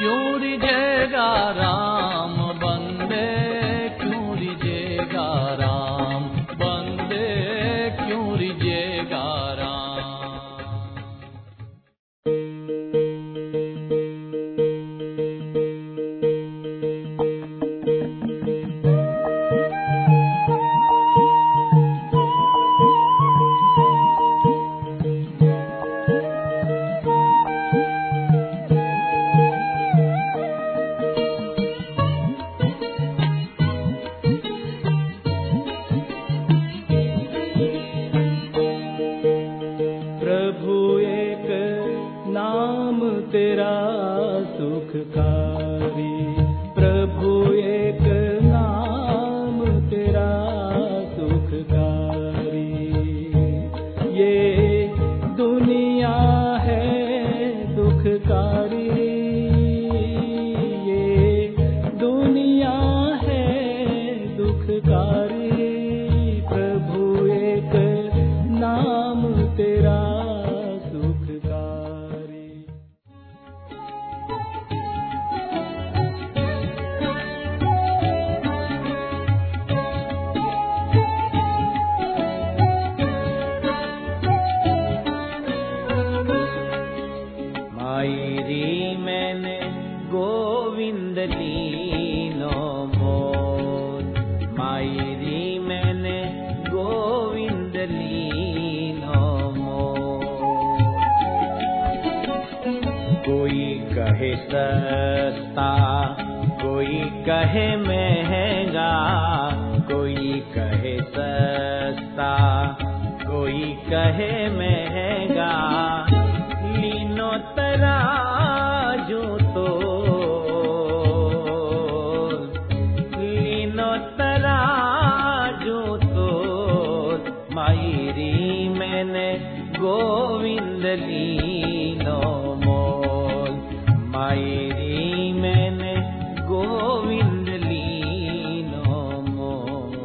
क्यों रिझेगा राम बंदे, क्यों रिझेगा राम बंदे, क्यों रिझेगा राम। प्रभु एक नाम तेरा सुखकारी, प्रभु एक नाम तेरा सुखकारी। ये दुनिया है दुखकारी, ये दुनिया है दुखकारी। प्रभु एक नाम तेरा सुखकारी। मायरी मैंने गोविंद लीनो मोल, मायरी मैंने गोविंद लीनो मोल। कोई कहे सस्ता, कोई कहे महंगा, कोई कहे सस्ता, कोई कहे महंगा। लीनो तराजू तो, लीनो तराजू तो, मायरी मैंने गोविंद लीनो मोल, मायरी मैंने गोविंद लीनो मोल।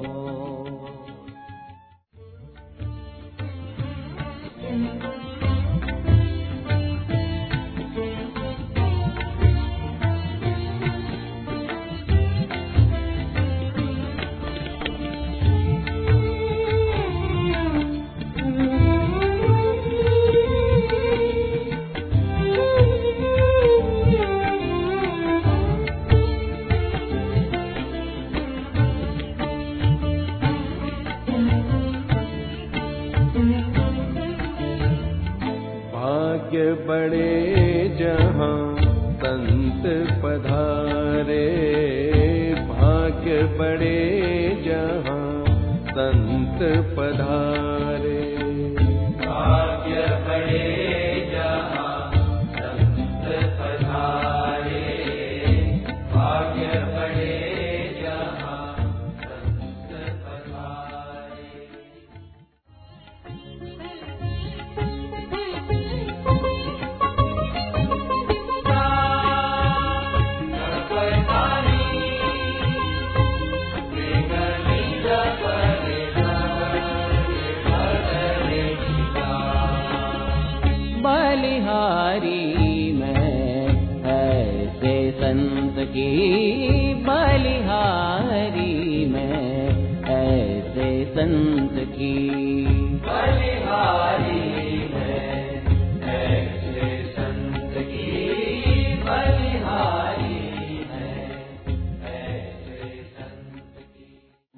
भाग्य बड़े जहाँ संत पधारे, भाग्य बड़े जहाँ संत पधारे। भाग्य बड़े जहाँ संत पधारे, भाग्य बड़े जहाँ संत पधारे। बलिहारी मैं ऐसे संत की, बलिहारी मैं ऐसे संत की। बलिहारी मैं ऐसे संत की, बलिहारी मैं ऐसे संत की।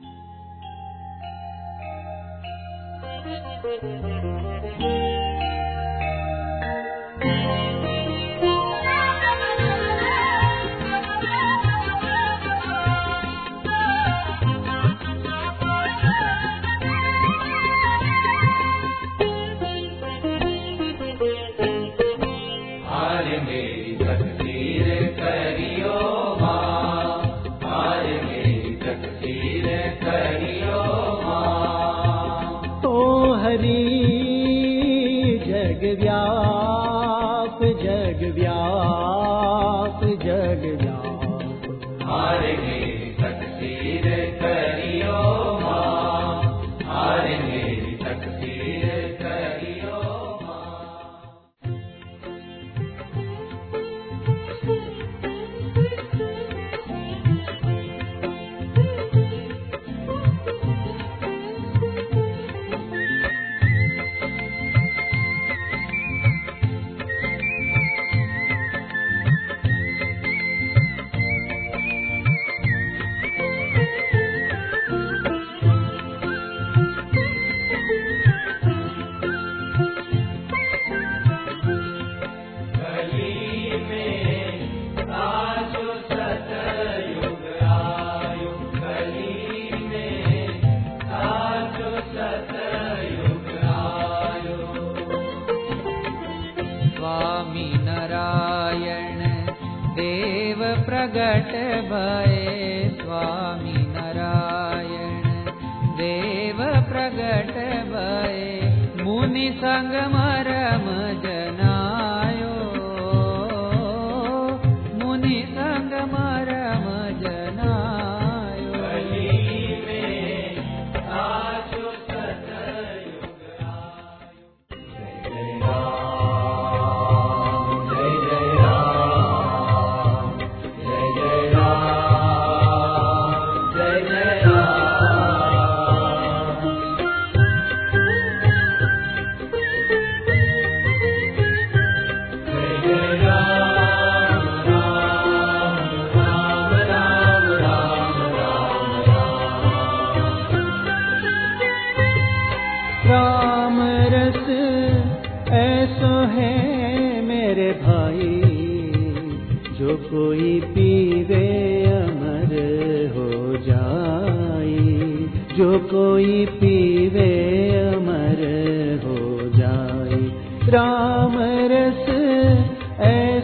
जग व्याप जग व्याप जग व्याप हारे मेरी तकदीर करियो माँ, हारे मेरी तकदीर करियो माँ। प्रगट भये स्वामी नारायण देव प्रगट भये मुनि संग मरम जनायो मुनि संग मरम जनायो कली में साचो सतयुग आयो। जय जय राम जय जय राम जय जय राम जय जय राम राम राम राम राम राम रस ऐसो है मेरे भाई, जो कोई पीवे अमर हो जाए, जो कोई पीवे अमर हो जाए। राम रस